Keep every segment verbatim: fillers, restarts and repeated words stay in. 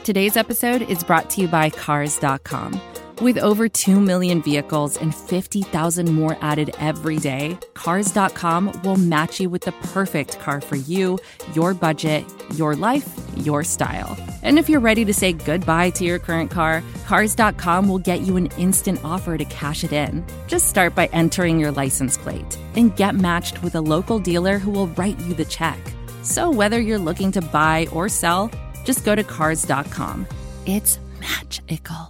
Today's episode is brought to you by Cars dot com. With over two million vehicles and fifty thousand more added every day, Cars dot com will match you with the perfect car for you, your budget, your life, your style. And if you're ready to say goodbye to your current car, Cars dot com will get you an instant offer to cash it in. Just start by entering your license plate and get matched with a local dealer who will write you the check. So whether you're looking to buy or sell, just go to Cars dot com. It's magical.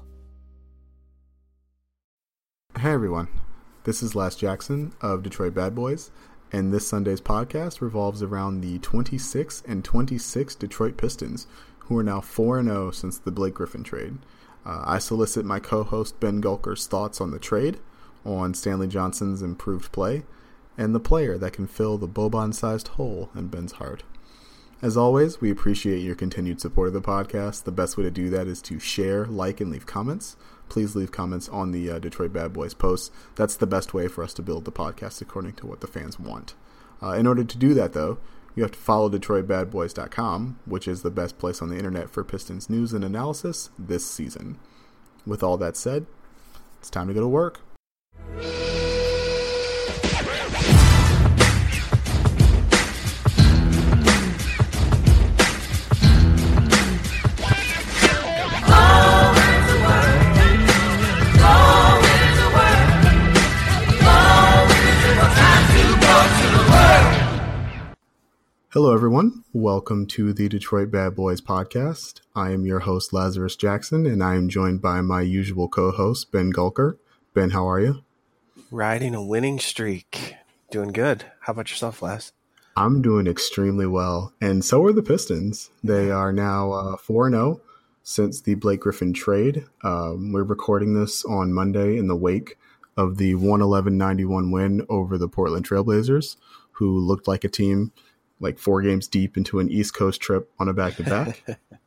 Hey everyone, this is Les Jackson of Detroit Bad Boys, and this Sunday's podcast revolves around the twenty-six and twenty-six Detroit Pistons, who are now four and oh since the Blake Griffin trade. Uh, I solicit my co-host Ben Gulker's thoughts on the trade, on Stanley Johnson's improved play, and the player that can fill the Boban-sized hole in Ben's heart. As always, we appreciate your continued support of the podcast. The best way to do that is to share, like, and leave comments. Please leave comments on the uh, Detroit Bad Boys posts. That's the best way for us to build the podcast according to what the fans want. Uh, in order to do that, though, you have to follow Detroit Bad Boys dot com, which is the best place on the internet for Pistons news and analysis this season. With all that said, it's time to go to work. Hello, everyone. Welcome to the Detroit Bad Boys podcast. I am your host, Lazarus Jackson, and I am joined by my usual co-host, Ben Gulker. Ben, how are you? Riding a winning streak. Doing good. How about yourself, Laz? I'm doing extremely well, and so are the Pistons. They are now uh, four and oh since the Blake Griffin trade. Um, we're recording this on Monday in the wake of the one eleven ninety-one win over the Portland Trailblazers, who looked like a team like four games deep into an East Coast trip on a back-to-back.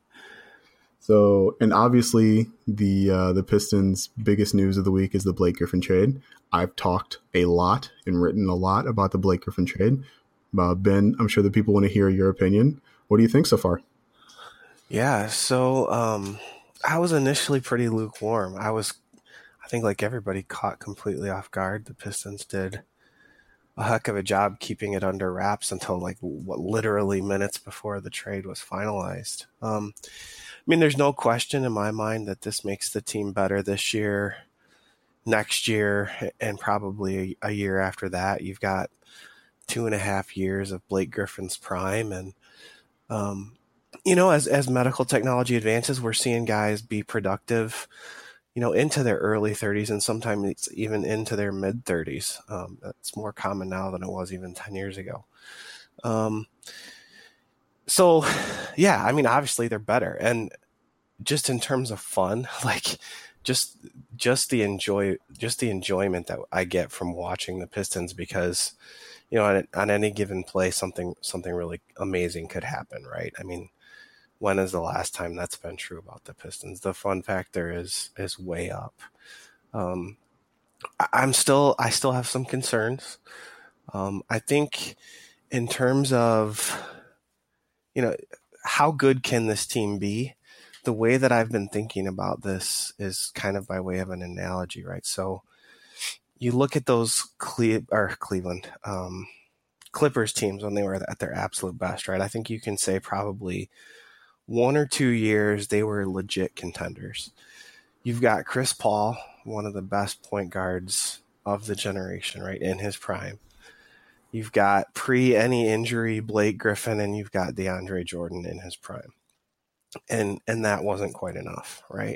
So, and obviously the uh, the Pistons' biggest news of the week is the Blake Griffin trade. I've talked a lot and written a lot about the Blake Griffin trade. Uh, Ben, I'm sure that people want to hear your opinion. What do you think so far? Yeah, so um, I was initially pretty lukewarm. I was, I think like everybody, caught completely off guard. The Pistons did a heck of a job keeping it under wraps until like what literally minutes before the trade was finalized. Um, I mean, there's no question in my mind that this makes the team better this year, next year, and probably a, a year after that. You've got two and a half years of Blake Griffin's prime. And, um, you know, as, as medical technology advances, we're seeing guys be productive, you know, into their early thirties and sometimes it's even into their mid thirties. Um, that's more common now than it was even ten years ago. Um, so, yeah, I mean, obviously they're better. And just in terms of fun, like just just the enjoy just the enjoyment that I get from watching the Pistons, because, you know, on, on any given play, something something really amazing could happen, right? I mean, when is the last time that's been true about the Pistons? The fun factor is is way up. Um, I'm still I still have some concerns. Um, I think in terms of, you know, how good can this team be? The way that I've been thinking about this is kind of by way of an analogy, right? So you look at those Cle- or Cleveland um, Clippers teams when they were at their absolute best, right? I think you can say probably one or two years they were legit contenders. You've got Chris Paul, one of the best point guards of the generation, right, in his prime. You've got pre any injury Blake Griffin, and you've got DeAndre Jordan in his prime. And and that wasn't quite enough, right?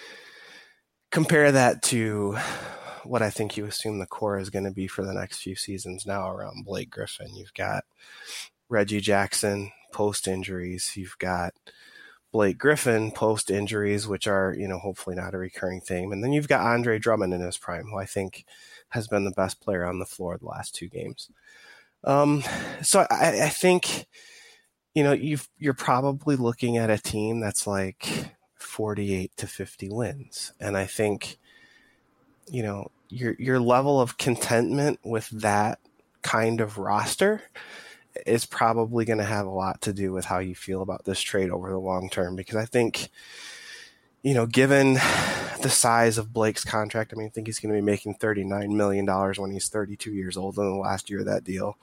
Compare that to what I think you assume the core is going to be for the next few seasons now around Blake Griffin. You've got Reggie Jackson post-injuries. You've got Blake Griffin post-injuries, which are, you know, hopefully not a recurring theme. And then you've got Andre Drummond in his prime, who I think has been the best player on the floor the last two games. Um, so I, I think, you know, you've, you're probably looking at a team that's like forty-eight to fifty wins. And I think, you know, your your level of contentment with that kind of roster is probably going to have a lot to do with how you feel about this trade over the long term, because I think, you know, given the size of Blake's contract, I mean, I think he's going to be making thirty-nine million dollars when he's thirty-two years old in the last year of that deal.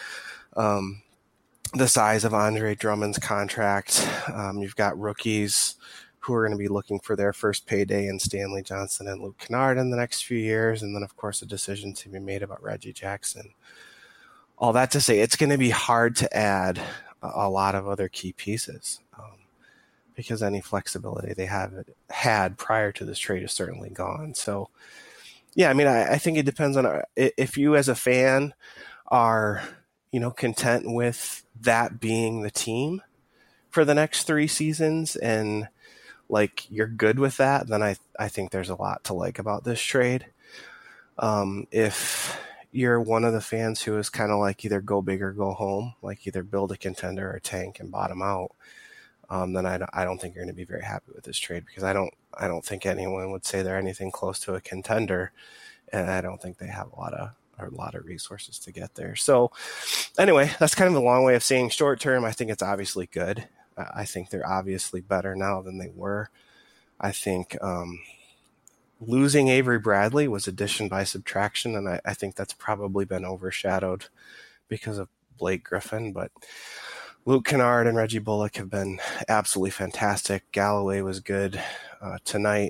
Um, the size of Andre Drummond's contract, um, you've got rookies who are going to be looking for their first payday in Stanley Johnson and Luke Kennard in the next few years. And then, of course, a decision to be made about Reggie Jackson. All that to say, it's going to be hard to add a, a lot of other key pieces um, because any flexibility they have had prior to this trade is certainly gone. So, yeah, I mean, I, I think it depends on our, if you as a fan are, you know, content with that being the team for the next three seasons and like you're good with that, then I I think there's a lot to like about this trade. Um, if you're one of the fans who is kind of like either go big or go home, like either build a contender or tank and bottom out, um, then I don't, I don't think you're going to be very happy with this trade, because I don't I don't think anyone would say they're anything close to a contender, and I don't think they have a lot of or a lot of resources to get there. So anyway, that's kind of a long way of saying short term, I think it's obviously good. I think they're obviously better now than they were. I think um, losing Avery Bradley was addition by subtraction, and I, I think that's probably been overshadowed because of Blake Griffin. But Luke Kennard and Reggie Bullock have been absolutely fantastic. Galloway was good uh, tonight.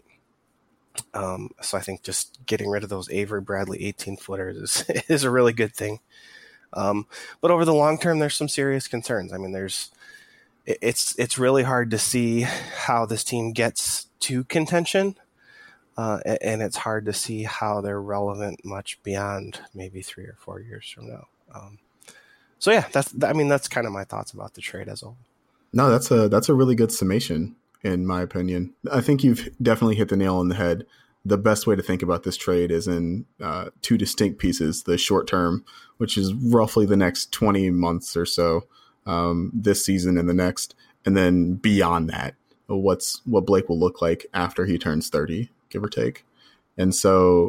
Um, so I think just getting rid of those Avery Bradley eighteen-footers is, is a really good thing. Um, but over the long term, there's some serious concerns. I mean, there's It's it's really hard to see how this team gets to contention, uh, and it's hard to see how they're relevant much beyond maybe three or four years from now. Um, so yeah, that's I mean that's kind of my thoughts about the trade as a whole. No, that's a that's a really good summation, in my opinion. I think you've definitely hit the nail on the head. The best way to think about this trade is in uh, two distinct pieces: the short term, which is roughly the next twenty months or so. Um, this season and the next, and then beyond that, what's what Blake will look like after he turns thirty, give or take. And so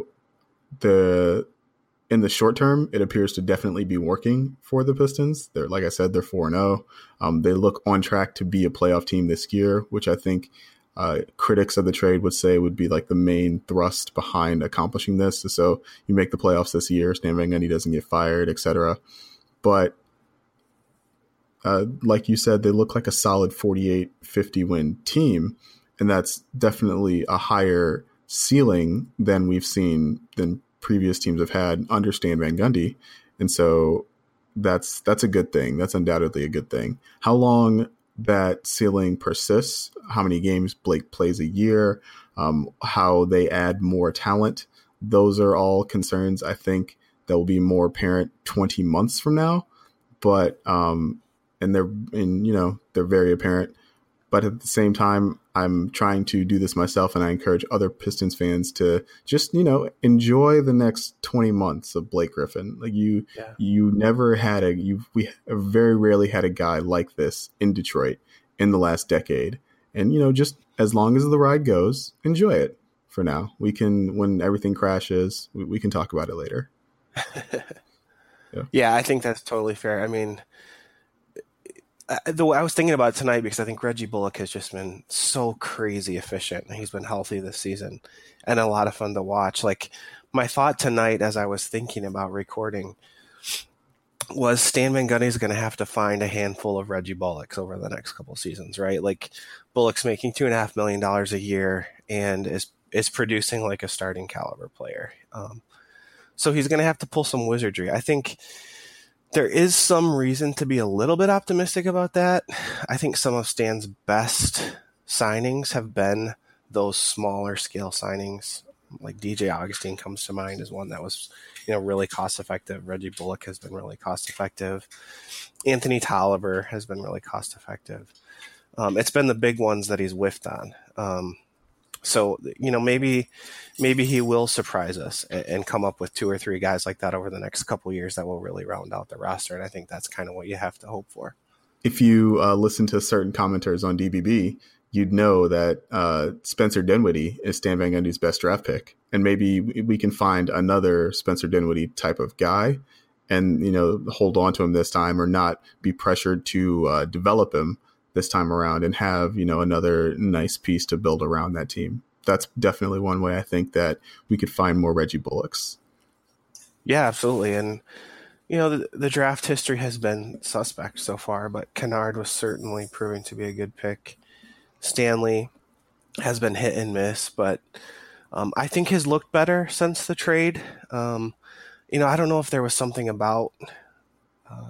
the in the short term, it appears to definitely be working for the Pistons. They're, like I said, they're four and oh. Um, they look on track to be a playoff team this year, which I think uh, critics of the trade would say would be like the main thrust behind accomplishing this. So you make the playoffs this year, Stan Van Gundy doesn't get fired, et cetera. But Uh, like you said, they look like a solid forty-eight, fifty win team. And that's definitely a higher ceiling than we've seen than previous teams have had under Stan Van Gundy. And so that's, that's a good thing. That's undoubtedly a good thing. How long that ceiling persists, how many games Blake plays a year, um, how they add more talent, those are all concerns I think that will be more apparent twenty months from now. But, um, and they're, and you know, they're very apparent. But at the same time, I'm trying to do this myself, and I encourage other Pistons fans to just, you know, enjoy the next twenty months of Blake Griffin. Like you, yeah. you never had a, you we very rarely had a guy like this in Detroit in the last decade. And you know, just as long as the ride goes, enjoy it. For now, we can, when everything crashes, we, we can talk about it later. yeah. yeah, I think that's totally fair. I mean. I, the, I was thinking about it tonight because I think Reggie Bullock has just been so crazy efficient. He's been healthy this season and a lot of fun to watch. Like my thought tonight as I was thinking about recording was Stan Van Gundy is going to have to find a handful of Reggie Bullocks over the next couple of seasons, right? Like Bullock's making two and a half million dollars a year and is is producing like a starting caliber player. Um, so he's going to have to pull some wizardry. I think there is some reason to be a little bit optimistic about that. I think some of Stan's best signings have been those smaller scale signings. Like D J Augustine comes to mind as one that was, you know, really cost effective. Reggie Bullock has been really cost effective. Anthony Tolliver has been really cost effective. Um, it's been the big ones that he's whiffed on. Um, So, you know, maybe maybe he will surprise us and, and come up with two or three guys like that over the next couple of years that will really round out the roster. And I think that's kind of what you have to hope for. If you uh, listen to certain commenters on D B B, you'd know that uh, Spencer Dinwiddie is Stan Van Gundy's best draft pick. And maybe we can find another Spencer Dinwiddie type of guy and, you know, hold on to him this time, or not be pressured to uh, develop him this time around and have, you know, another nice piece to build around that team. That's definitely one way I think that we could find more Reggie Bullocks. Yeah, absolutely. And, you know, the, the draft history has been suspect so far, but Kennard was certainly proving to be a good pick. Stanley has been hit and miss, but um, I think has looked better since the trade. Um, you know, I don't know if there was something about uh,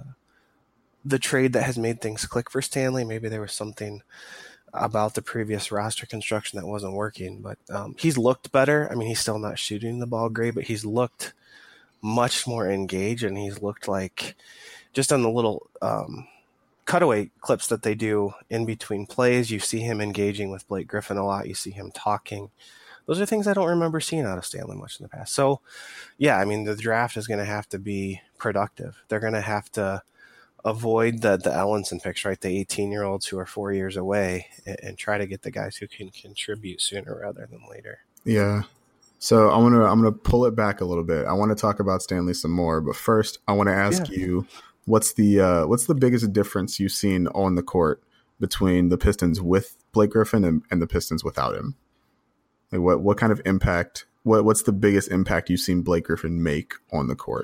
the trade that has made things click for Stanley. Maybe there was something about the previous roster construction that wasn't working, but um, he's looked better. I mean, he's still not shooting the ball great, but he's looked much more engaged, and he's looked like, just on the little um, cutaway clips that they do in between plays, you see him engaging with Blake Griffin a lot. You see him talking. Those are things I don't remember seeing out of Stanley much in the past. So, yeah, I mean, the draft is going to have to be productive. They're going to have to avoid the the Ellenson picks, right? The eighteen-year-olds who are four years away, and, and try to get the guys who can contribute sooner rather than later. Yeah. So I want to I'm going to pull it back a little bit. I want to talk about Stanley some more, but first I want to ask Yeah. you, what's the uh, what's the biggest difference you've seen on the court between the Pistons with Blake Griffin and, and the Pistons without him? Like what what kind of impact? What what's the biggest impact you've seen Blake Griffin make on the court?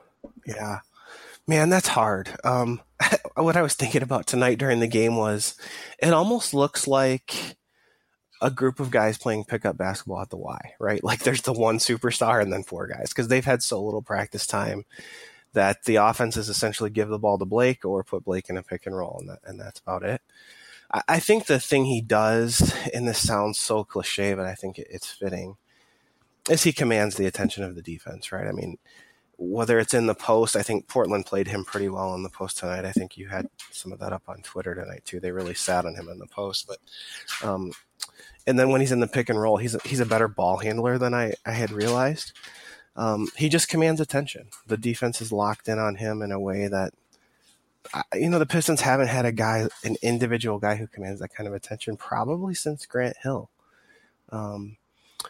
Yeah. Man, that's hard. Um, what I was thinking about tonight during the game was, it almost looks like a group of guys playing pickup basketball at the Y, right? Like there's the one superstar and then four guys, because they've had so little practice time that the offense is essentially give the ball to Blake or put Blake in a pick and roll, and that, and that's about it. I, I think the thing he does, and this sounds so cliche, but I think it, it's fitting, is he commands the attention of the defense, right? I mean, whether it's in the post, I think Portland played him pretty well in the post tonight. I think you had some of that up on Twitter tonight too. They really sat on him in the post, but um, and then when he's in the pick and roll, he's a, he's a better ball handler than I, I had realized. Um, he just commands attention. The defense is locked in on him in a way that, you know, the Pistons haven't had a guy, an individual guy who commands that kind of attention probably since Grant Hill. Um,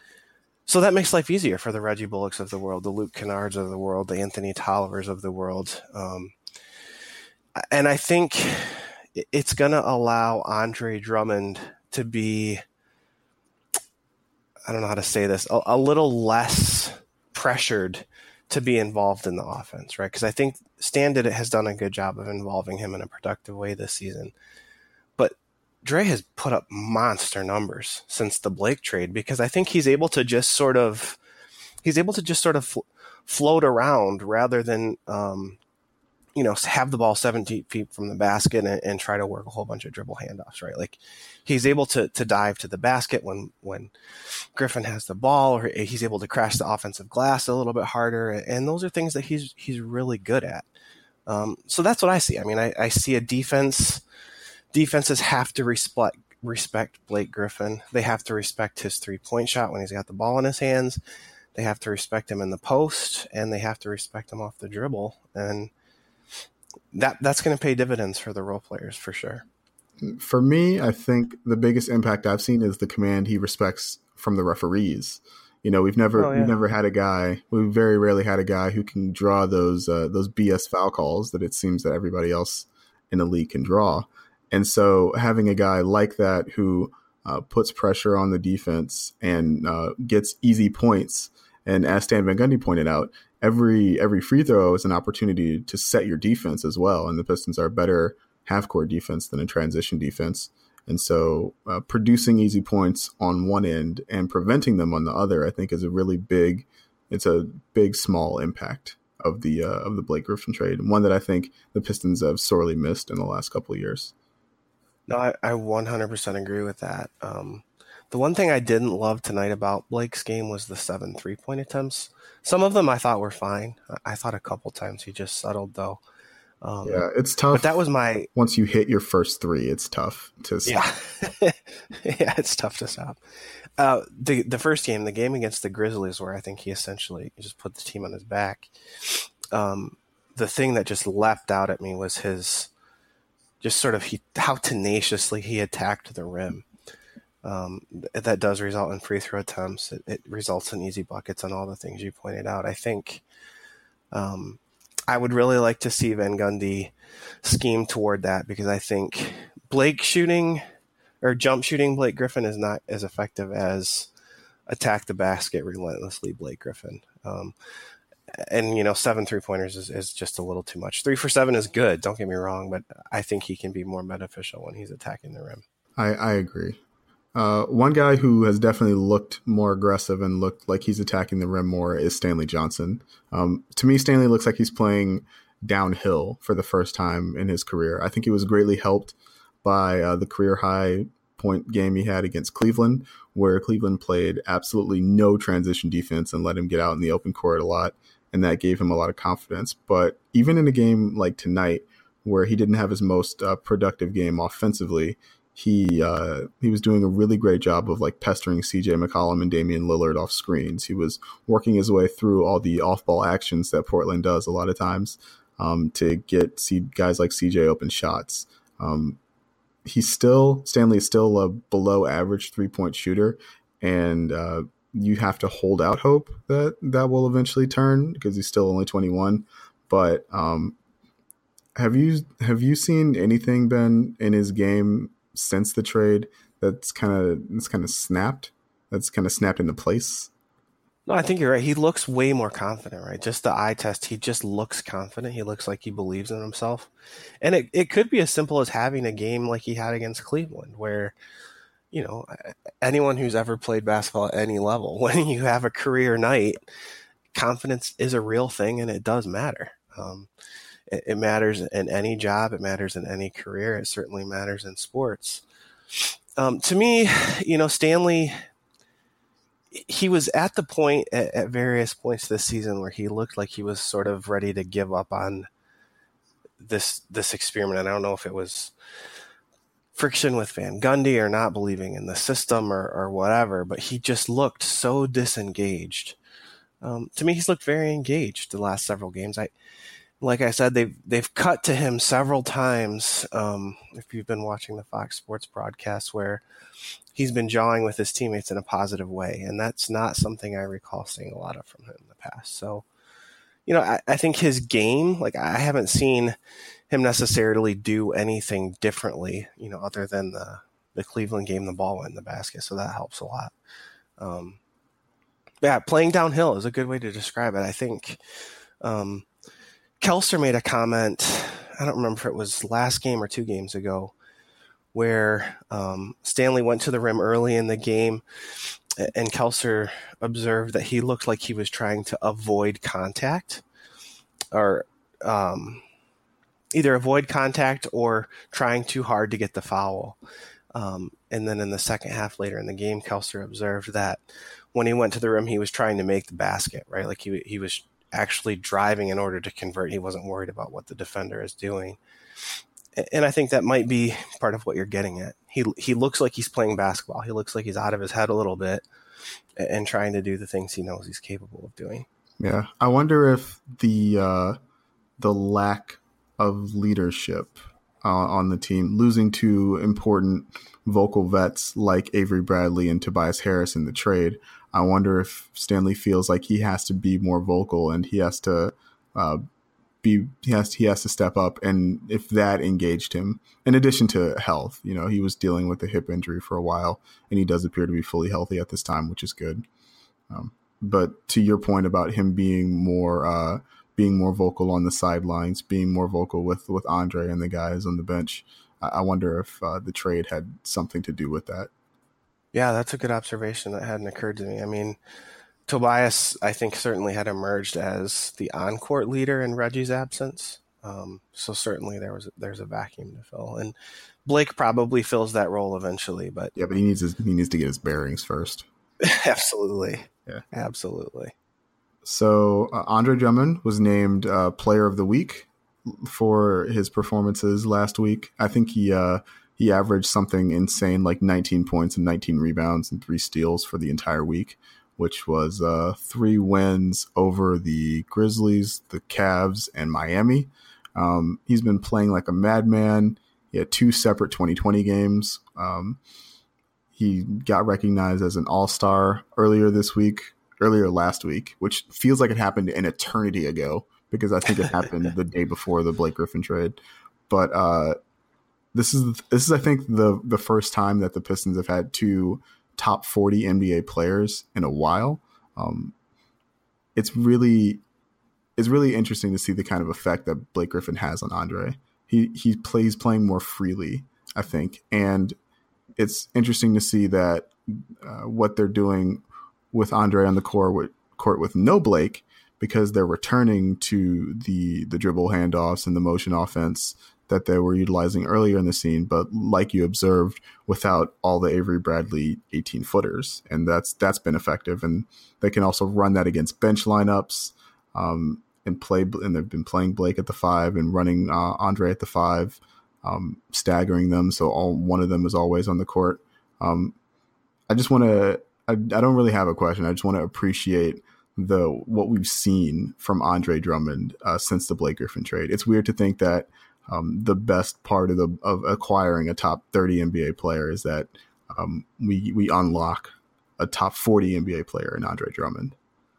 So that makes life easier for the Reggie Bullocks of the world, the Luke Kennards of the world, the Anthony Tollivers of the world. Um, and I think it's going to allow Andre Drummond to be, I don't know how to say this, a, a little less pressured to be involved in the offense, right? Because I think Stan did it, has done a good job of involving him in a productive way this season. But Dre has put up monster numbers since the Blake trade, because I think he's able to just sort of, he's able to just sort of fl- float around rather than, um, you know, have the ball seventeen feet from the basket and, and try to work a whole bunch of dribble handoffs, right? Like he's able to to dive to the basket when when Griffin has the ball, or he's able to crash the offensive glass a little bit harder, and those are things that he's he's really good at. Um, so that's what I see. I mean, I, I see a defense. Defenses have to respect respect Blake Griffin. They have to respect his three-point shot when he's got the ball in his hands. They have to respect him in the post, and they have to respect him off the dribble. And that that's going to pay dividends for the role players for sure. For me, I think the biggest impact I've seen is the command he respects from the referees. You know, we've never oh, yeah. we've never had a guy. We've very rarely had a guy who can draw those uh, those B S foul calls that it seems that everybody else in the league can draw. And so having a guy like that who uh, puts pressure on the defense and uh, gets easy points, and as Stan Van Gundy pointed out, every every free throw is an opportunity to set your defense as well. And the Pistons are a better half-court defense than a transition defense. And so uh, producing easy points on one end and preventing them on the other, I think, is a really big, it's a big, small impact of the uh, of the Blake Griffin trade, one that I think the Pistons have sorely missed in the last couple of years. No, I, I one hundred percent agree with that. Um, the one thing I didn't love tonight about Blake's game was the seven three-point attempts. Some of them I thought were fine. I thought a couple times he just settled, though. Um, yeah, it's tough. But that was my... Once you hit your first three, it's tough to stop. Yeah, yeah it's tough to stop. Uh, the, the first game, the game against the Grizzlies, where I think he essentially just put the team on his back, um, the thing that just leapt out at me was his... just sort of he, how tenaciously he attacked the rim. Um, that does result in free throw attempts. It, it results in easy buckets and all the things you pointed out. I think, um, I would really like to see Van Gundy scheme toward that, because I think Blake shooting or jump shooting Blake Griffin is not as effective as attack the basket relentlessly Blake Griffin. Um, and, you know, seven three-pointers is, is just a little too much. Three for seven is good, don't get me wrong, but I think he can be more beneficial when he's attacking the rim. I, I agree. Uh, one guy who has definitely looked more aggressive and looked like he's attacking the rim more is Stanley Johnson. Um, to me, Stanley looks like he's playing downhill for the first time in his career. I think he was greatly helped by uh, the career high point game he had against Cleveland, where Cleveland played absolutely no transition defense and let him get out in the open court a lot, and that gave him a lot of confidence. But even in a game like tonight, where he didn't have his most uh, productive game offensively, he uh, he was doing a really great job of like pestering C J McCollum and Damian Lillard off screens. He was working his way through all the off-ball actions that Portland does a lot of times um, to get C- guys like C J open shots. Um, he's still Stanley is still a below average three-point shooter, and uh, you have to hold out hope that that will eventually turn, because he's still only twenty-one. But um, have you have you seen anything, Ben, in his game since the trade that's kind of it's kind of snapped? That's kind of snapped into place? No, I think you're right. He looks way more confident, right? Just the eye test, he just looks confident. He looks like he believes in himself. And it, it could be as simple as having a game like he had against Cleveland, where, you know, anyone who's ever played basketball at any level, when you have a career night, confidence is a real thing, and it does matter. Um, it, it matters in any job. It matters in any career. It certainly matters in sports. Um, to me, you know, Stanley, he was at the point at, at various points this season where he looked like he was sort of ready to give up on this this experiment. And I don't know if it was friction with Van Gundy or not believing in the system or, or whatever, but he just looked so disengaged. Um, to me, he's looked very engaged the last several games. I, like I said, they've they've cut to him several times. Um, if you've been watching the Fox Sports broadcast, where he's been jawing with his teammates in a positive way, and that's not something I recall seeing a lot of from him in the past. So, you know, I, I think his game, like I haven't seen him necessarily do anything differently, you know, other than the the Cleveland game, the ball went in the basket, so that helps a lot. Um, yeah, playing downhill is a good way to describe it. I think um, Kelser made a comment, I don't remember if it was last game or two games ago, where um, Stanley went to the rim early in the game, and Kelser observed that he looked like he was trying to avoid contact, or um, either avoid contact or trying too hard to get the foul. Um, and then in the second half later in the game, Kelser observed that when he went to the rim, he was trying to make the basket, right? Like he he was actually driving in order to convert. He wasn't worried about what the defender is doing. And I think that might be part of what you're getting at. He he looks like he's playing basketball. He looks like he's out of his head a little bit and trying to do the things he knows he's capable of doing. Yeah. I wonder if the uh, the lack of leadership uh, on the team, losing two important vocal vets like Avery Bradley and Tobias Harris in the trade, I wonder if Stanley feels like he has to be more vocal and he has to uh, be he has he has to step up, and if that engaged him, in addition to health, you know, he was dealing with a hip injury for a while, and he does appear to be fully healthy at this time, which is good. Um, but to your point about him being more uh, being more vocal on the sidelines, being more vocal with with Andre and the guys on the bench, I, I wonder if uh, the trade had something to do with that. Yeah, that's a good observation that hadn't occurred to me. I mean, Tobias, I think, certainly had emerged as the on-court leader in Reggie's absence. Um, so certainly there was there's a vacuum to fill, and Blake probably fills that role eventually. But yeah, but he needs his, he needs to get his bearings first. Absolutely, yeah, absolutely. So uh, Andre Drummond was named uh, Player of the Week for his performances last week. I think he uh, he averaged something insane like nineteen points and nineteen rebounds and three steals for the entire week, which was uh, three wins over the Grizzlies, the Cavs, and Miami. Um, he's been playing like a madman. He had two separate twenty twenty games. Um, he got recognized as an all-star earlier this week, earlier last week, which feels like it happened an eternity ago because I think it happened the day before the Blake Griffin trade. But uh, this is this is I think the the first time that the Pistons have had two top forty N B A players in a while. Um, it's really it's really interesting to see the kind of effect that Blake Griffin has on Andre. He he plays playing more freely, I think, and it's interesting to see that uh, what they're doing with Andre on the court with, court with no Blake, because they're returning to the the dribble handoffs and the motion offense that they were utilizing earlier in the scene, but like you observed, without all the Avery Bradley eighteen footers, and that's that's been effective. And they can also run that against bench lineups, um, and play. And they've been playing Blake at the five and running uh, Andre at the five, um, staggering them. So all one of them is always on the court. Um, I just want to. I, I don't really have a question. I just want to appreciate the what we've seen from Andre Drummond uh, since the Blake Griffin trade. It's weird to think that um, the best part of the of acquiring a top thirty N B A player is that um, we we unlock a top forty N B A player in Andre Drummond.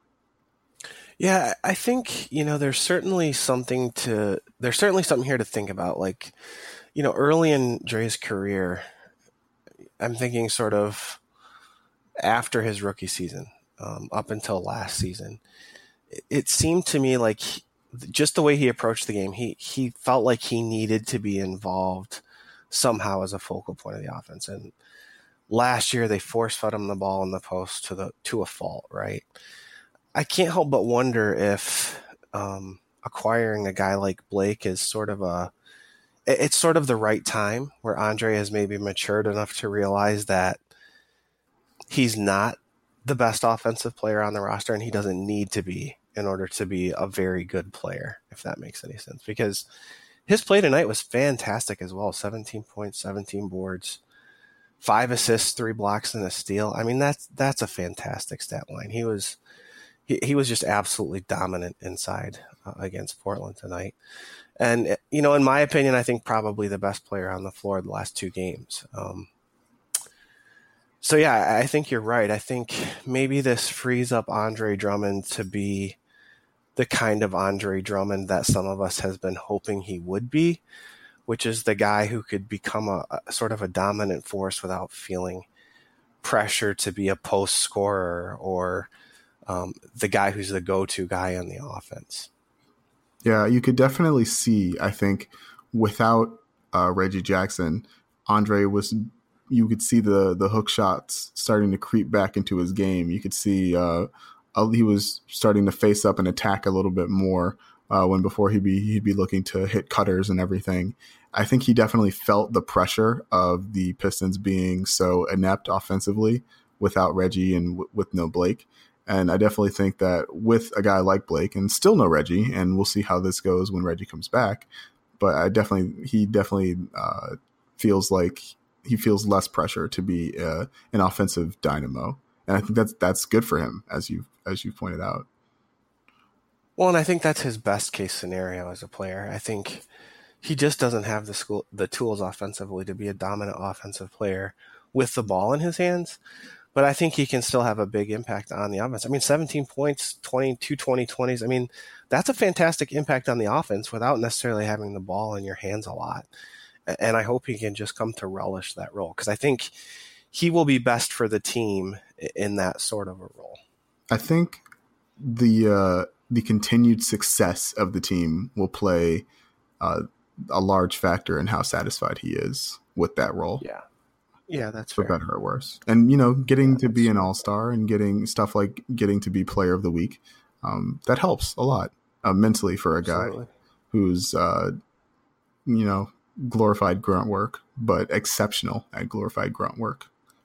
Yeah, I think, you know, there's certainly something to there's certainly something here to think about. Like, you know, early in Dre's career, I'm thinking sort of after his rookie season, um, up until last season, it, it seemed to me like he, just the way he approached the game, he he felt like he needed to be involved somehow as a focal point of the offense. And last year they force-fed him the ball in the post to the to a fault, right? I can't help but wonder if um, acquiring a guy like Blake is sort of a it's sort of the right time where Andre has maybe matured enough to realize that he's not the best offensive player on the roster, and he doesn't need to be in order to be a very good player, if that makes any sense. Because his play tonight was fantastic as well. seventeen points, seventeen boards, five assists, three blocks, and a steal. I mean, that's that's a fantastic stat line. He was he, he was just absolutely dominant inside uh, against Portland tonight. And, you know, in my opinion, I think probably the best player on the floor the last two games. Um, so, yeah, I think you're right. I think maybe this frees up Andre Drummond to be the kind of Andre Drummond that some of us has been hoping he would be, which is the guy who could become a, a sort of a dominant force without feeling pressure to be a post scorer or um, the guy who's the go-to guy on the offense. Yeah, you could definitely see, I think, without uh, Reggie Jackson, Andre was, you could see the the hook shots starting to creep back into his game. You could see uh, he was starting to face up and attack a little bit more uh, when before he'd be, he'd be looking to hit cutters and everything. I think he definitely felt the pressure of the Pistons being so inept offensively without Reggie and w- with no Blake. And I definitely think that with a guy like Blake and still no Reggie, and we'll see how this goes when Reggie comes back, but I definitely, he definitely uh, feels like he feels less pressure to be uh, an offensive dynamo. And I think that's, that's good for him, as you as you pointed out. Well, and I think that's his best case scenario as a player. I think he just doesn't have the school, the tools offensively to be a dominant offensive player with the ball in his hands. But I think he can still have a big impact on the offense. I mean, seventeen points, twenty-two twenty twenties. I mean, that's a fantastic impact on the offense without necessarily having the ball in your hands a lot. And I hope he can just come to relish that role, because I think he will be best for the team in that sort of a role. I think the uh, the continued success of the team will play uh, a large factor in how satisfied he is with that role. Yeah. Yeah, that's for fair. better or worse. And, you know, getting to be an all-star and getting stuff like getting to be player of the week, um, that helps a lot uh, mentally for a guy Absolutely. who's, uh, you know, glorified grunt work, but exceptional at glorified grunt work.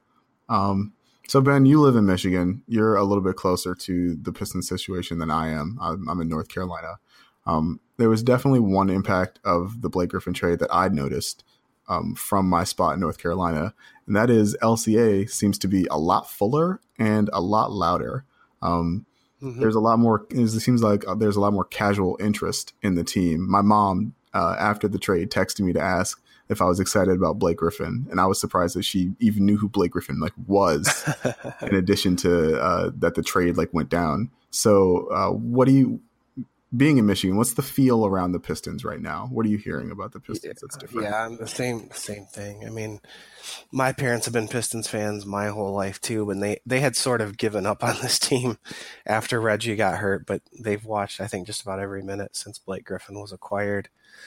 Um, so, Ben, you live in Michigan. You're a little bit closer to the Pistons situation than I am. I'm, I'm in North Carolina. Um, there was definitely one impact of the Blake Griffin trade that I noticed Um, from my spot in North Carolina, and that is L C A seems to be a lot fuller and a lot louder. Um, mm-hmm. There's a lot more. It seems like there's a lot more casual interest in the team. My mom, uh, after the trade, texted me to ask if I was excited about Blake Griffin, and I was surprised that she even knew who Blake Griffin like was. In addition to uh, that, the trade like went down. So, uh, what do you being in Michigan, what's the feel around the Pistons right now? What are you hearing about the Pistons that's different? Yeah, the same same thing. I mean, my parents have been Pistons fans my whole life too, and they, they had sort of given up on this team after Reggie got hurt, but they've watched, I think, just about every minute since Blake Griffin was acquired.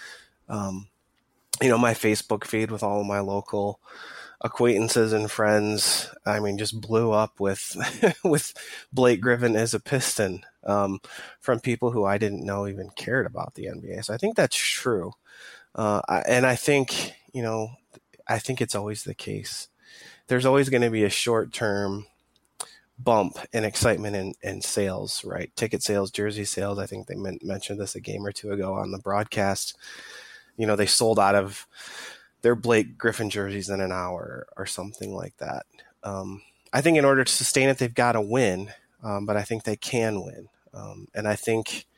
Um, you know, my Facebook feed with all of my local acquaintances and friends, I mean, just blew up with with Blake Griffin as a Piston, um, from people who I didn't know even cared about the N B A. So I think that's true. Uh, and I think, you know, I think it's always the case. There's always going to be a short-term bump in excitement and, and sales, right? Ticket sales, jersey sales. I think they men- mentioned this a game or two ago on the broadcast. You know, they sold out of their Blake Griffin jerseys in an hour or something like that. Um, I think in order to sustain it, they've got to win, um, but I think they can win. Um, and I think,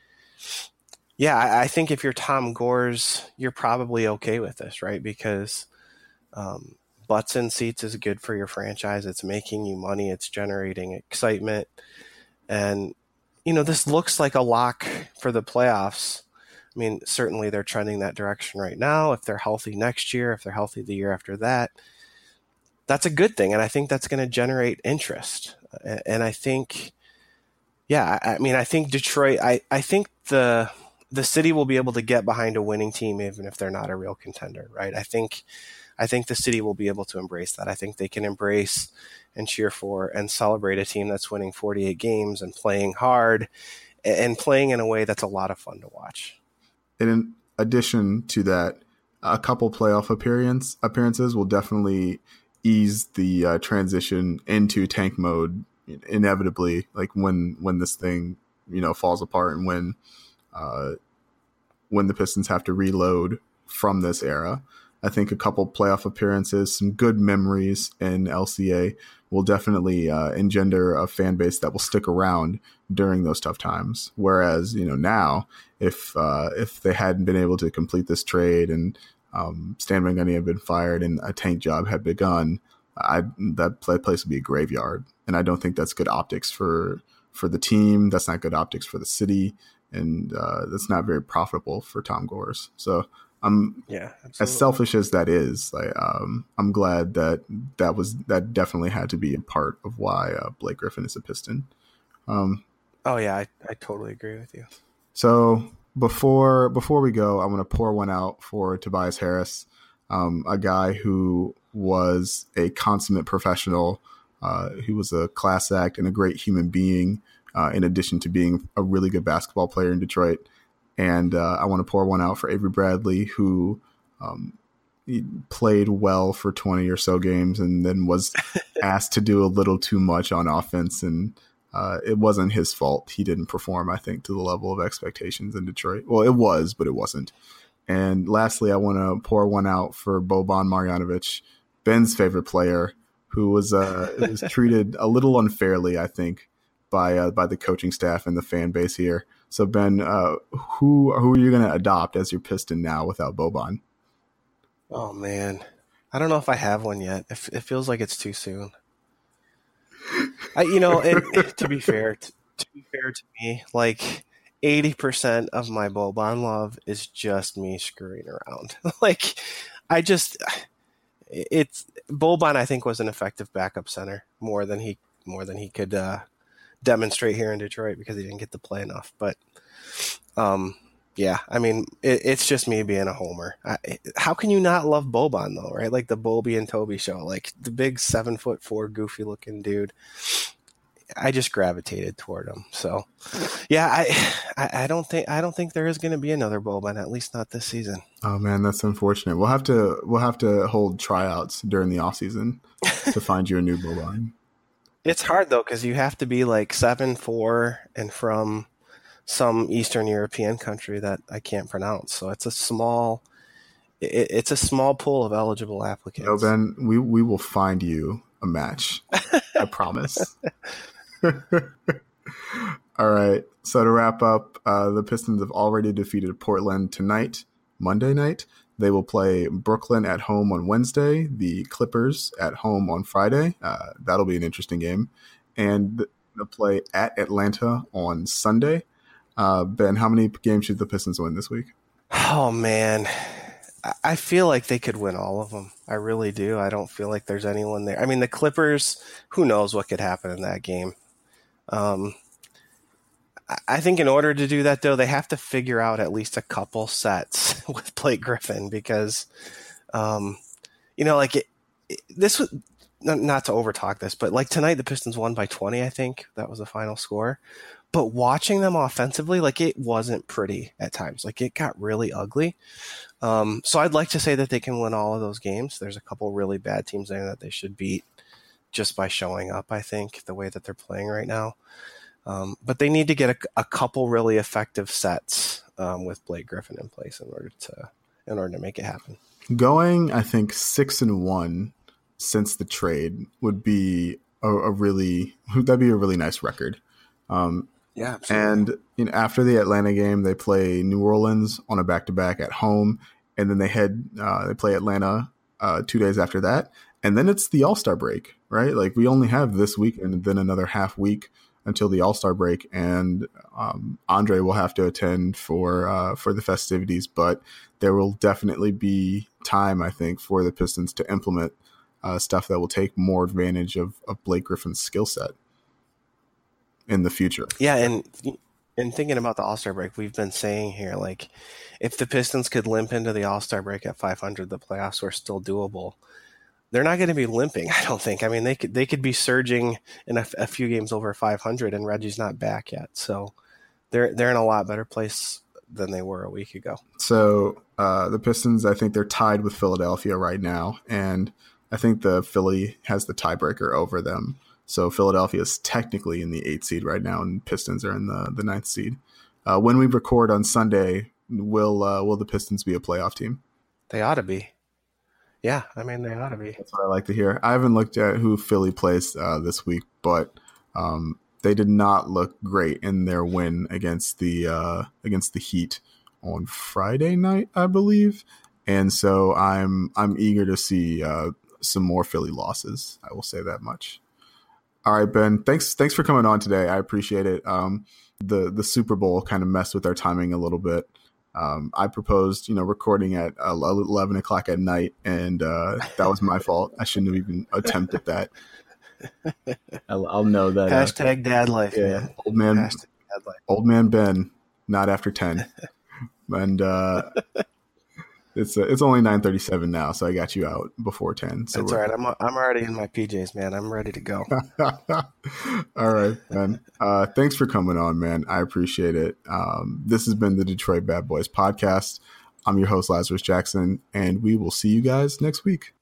yeah, I, I think if you're Tom Gores, you're probably okay with this, right? Because um, butts in seats is good for your franchise. It's making you money. It's generating excitement. And, you know, this looks like a lock for the playoffs. I mean, certainly they're trending that direction right now. If they're healthy next year, if they're healthy the year after that, that's a good thing. And I think that's going to generate interest. And I think, yeah, I mean, I think Detroit, I, I think the the city will be able to get behind a winning team even if they're not a real contender, right? I think I think the city will be able to embrace that. I think they can embrace and cheer for and celebrate a team that's winning forty-eight games and playing hard and playing in a way that's a lot of fun to watch. In addition to that, a couple playoff appearance appearances will definitely ease the uh, transition into tank mode inevitably. Like when when this thing, you know, falls apart and when uh, when the Pistons have to reload from this era. I think a couple playoff appearances, some good memories in L C A will definitely uh, engender a fan base that will stick around during those tough times. Whereas, you know, now if uh, if they hadn't been able to complete this trade and um, Stan Van Gundy had been fired and a tank job had begun, I, that place would be a graveyard. And I don't think that's good optics for for the team. That's not good optics for the city, and uh, that's not very profitable for Tom Gores. So. I'm yeah, absolutely. As selfish as that is, like, um, I'm glad that that was that definitely had to be a part of why uh, Blake Griffin is a Piston. Um, oh yeah, I, I totally agree with you. So before before we go, I'm going to pour one out for Tobias Harris, um, a guy who was a consummate professional. Uh, he was a class act and a great human being, uh, in addition to being a really good basketball player in Detroit. And uh, I want to pour one out for Avery Bradley, who um, he played well for twenty or so games and then was asked to do a little too much on offense. And uh, it wasn't his fault. He didn't perform, I think, to the level of expectations in Detroit. Well, it was, but it wasn't. And lastly, I want to pour one out for Boban Marjanovic, Ben's favorite player, who was, uh, was treated a little unfairly, I think, by uh, by the coaching staff and the fan base here. So, Ben, uh, who who are you going to adopt as your Piston now without Boban? Oh, man. I don't know if I have one yet. It, it feels like it's too soon. I, you know, it, to be fair, to, to be fair to me, like eighty percent of my Boban love is just me screwing around. Like, I just, it's, Boban, I think, was an effective backup center more than he, more than he could, uh, demonstrate here in Detroit because he didn't get to play enough. But um yeah, I mean, it, it's just me being a homer. I, how can you not love Boban though, right? Like the Bobby and Toby show, like the big seven foot four goofy looking dude. I just gravitated toward him. So yeah, I I, I don't think I don't think there is going to be another Boban, at least not this season. Oh man, that's unfortunate. We'll have to we'll have to hold tryouts during the off season to find you a new Boban. It's hard, though, because you have to be like seven four and from some Eastern European country that I can't pronounce. So it's a small it, it's a small pool of eligible applicants. No, Ben, we, we will find you a match. I promise. All right. So to wrap up, uh, the Pistons have already defeated Portland tonight, Monday night. They will play Brooklyn at home on Wednesday, the Clippers at home on Friday. Uh, that'll be an interesting game. And they'll play at Atlanta on Sunday. Uh, Ben, how many games should the Pistons win this week? Oh, man. I feel like they could win all of them. I really do. I don't feel like there's anyone there. I mean, the Clippers, who knows what could happen in that game. Um, I think in order to do that, though, they have to figure out at least a couple sets with Blake Griffin because, um, you know, like it, it, this was not, not to overtalk this, but like tonight the Pistons won by twenty, I think. That was the final score. But watching them offensively, like it wasn't pretty at times. Like it got really ugly. Um, so I'd like to say that they can win all of those games. There's a couple really bad teams there that they should beat just by showing up, I think, the way that they're playing right now. Um, but they need to get a, a couple really effective sets um, with Blake Griffin in place in order to in order to make it happen. Going, I think, six and one since the trade would be a, a really that'd be a really nice record. Um, Yeah, absolutely. And you know, after the Atlanta game, they play New Orleans on a back-to-back at home, and then they head uh, they play Atlanta uh, two days after that, and then it's the All-Star break, right? Like we only have this weekend and then another half week until the All-Star break, and um, Andre will have to attend for uh, for the festivities, but there will definitely be time, I think, for the Pistons to implement uh, stuff that will take more advantage of, of Blake Griffin's skill set in the future. Yeah, and and thinking about the All-Star break, we've been saying here, like, if the Pistons could limp into the All-Star break at five hundred, the playoffs were still doable. They're not going to be limping, I don't think. I mean, they could they could be surging in a, a few games over five hundred, and Reggie's not back yet. So they're they're in a lot better place than they were a week ago. So uh, the Pistons, I think they're tied with Philadelphia right now, and I think the Philly has the tiebreaker over them. So Philadelphia is technically in the eighth seed right now, and Pistons are in the, the ninth seed. Uh, when we record on Sunday, will uh, will the Pistons be a playoff team? They ought to be. Yeah, I mean, they ought to be. That's what I like to hear. I haven't looked at who Philly plays uh, this week, but um, they did not look great in their win against the uh, against the Heat on Friday night, I believe. And so I'm I'm eager to see uh, some more Philly losses. I will say that much. All right, Ben, thanks thanks for coming on today. I appreciate it. Um, the the Super Bowl kind of messed with our timing a little bit. Um, I proposed, you know, recording at eleven o'clock at night, and uh, that was my fault. I shouldn't have even attempted that. I'll, I'll know that. Hashtag uh, dad life, yeah, man. Old man, Hashtag dad life. Old man Ben, not after ten. And uh, it's uh, it's only nine thirty-seven now, so I got you out before ten. So that's all right. I'm I'm already in my P Js, man. I'm ready to go. All right, man. Uh, thanks for coming on, man. I appreciate it. Um, this has been the Detroit Bad Boys podcast. I'm your host, Lazarus Jackson, and we will see you guys next week.